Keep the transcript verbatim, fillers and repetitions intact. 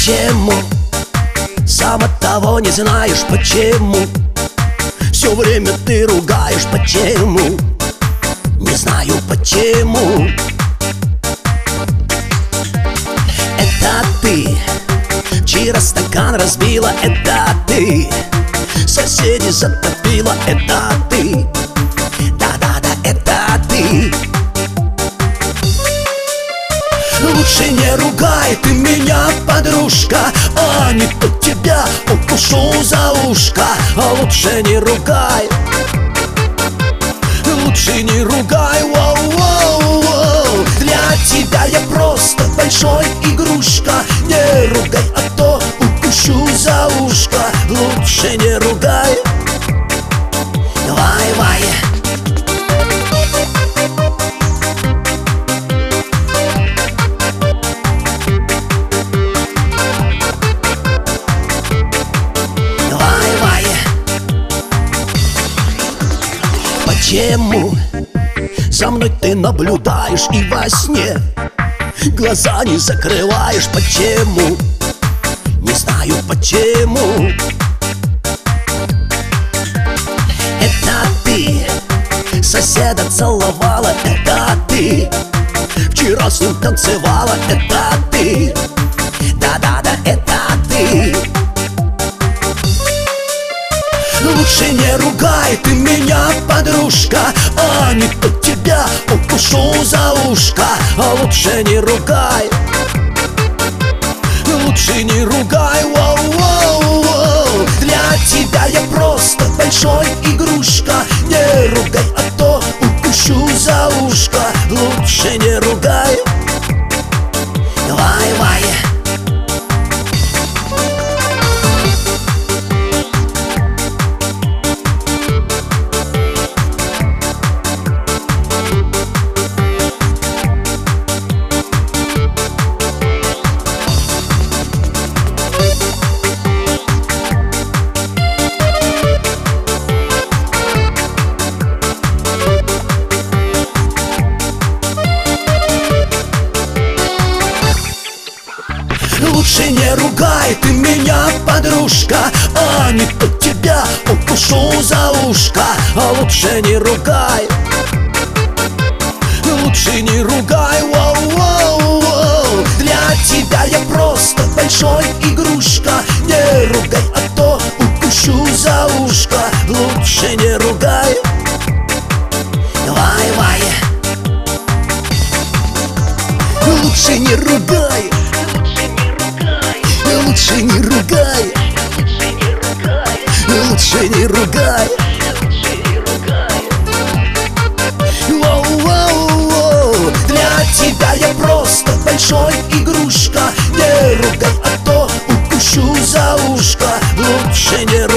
Почему? Сама того не знаешь почему. Все время ты ругаешь почему. Не знаю почему. Это ты вчера стакан разбила, это ты соседей затопила, это ты. Да-да-да, это ты. Лучше не ругай ты меня, подружка, а не то тебя укушу за ушко. А лучше не ругай, лучше не ругай, воу-воу-воу. Для тебя я просто большой игрушка. Не ругай, а то укушу за ушко. Лучше не ругай. Вай-вай. Почему за мной ты наблюдаешь и во сне глаза не закрываешь? Почему? Не знаю почему. Это ты соседа целовала, это ты вчера с ним танцевала, это ты. Да-да-да, это ты. Лучше не ругай ты меня, подружка, а не то тебя укушу за ушко. А лучше не ругай, лучше не ругай, воу-воу-воу. Для тебя я просто большой игрушка. Не ругай, а то укушу за ушко. Лучше не ругай. Вай-вай. Лучше не ругай ты меня, подружка, а не то тебя укушу за ушко. А лучше не ругай, лучше не ругай, воу-воу-воу. Для тебя я просто большой игрушка. Не ругай, а то укушу за ушко. Лучше не ругай. Вай-вай. Лучше не ругай, лучше не ругай, лучше не ругай. Воу-воу-воу. Для тебя я просто большой игрушка. Не ругай, а то укушу за ушко. Лучше не ругай.